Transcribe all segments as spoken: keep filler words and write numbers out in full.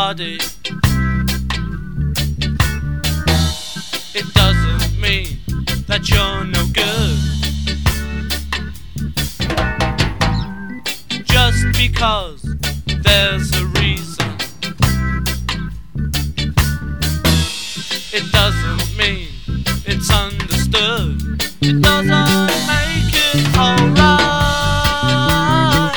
body, it doesn't mean that you're no good. Just because there's a reason, it doesn't mean it's understood. It doesn't make it alright.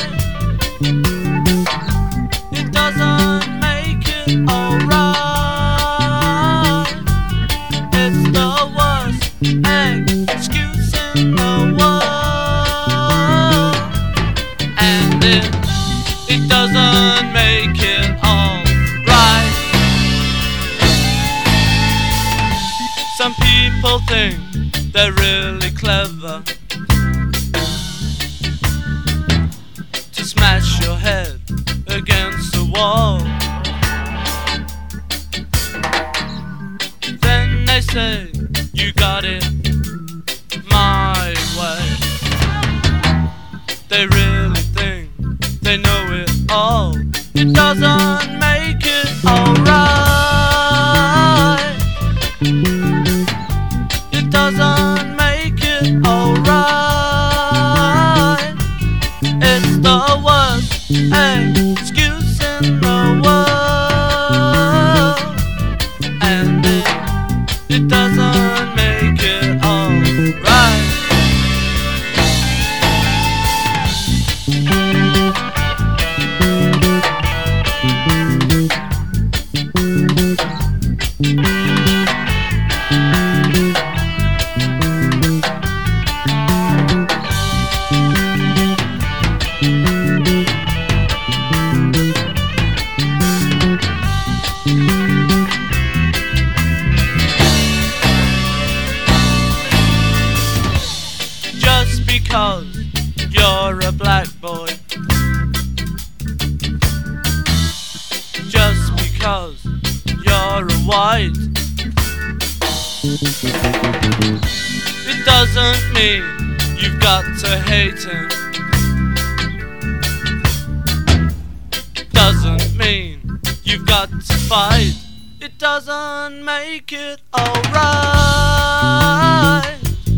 It doesn't make it alright. It's the worst excuse in the world, and it, it doesn't make it alright. Some people think they're really clever to smash your head against the wall. Then they say you got it my way. They really think they know it all. It doesn't make it alright. It doesn't make it alright. It's the worst excuse in the world, and it, it doesn't make it alright. Just because you're a black boy, just because you're a white, it doesn't mean you've got to hate him. Doesn't mean you've got to fight. It doesn't make it alright.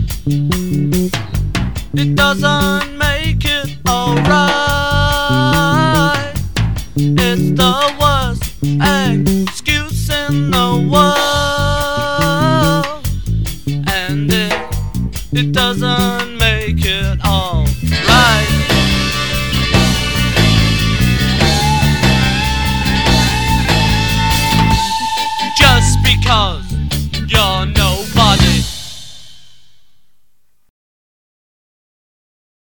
It doesn't make it alright. It's the worst excuse in the world, and it, it doesn't make it alright. Just because you're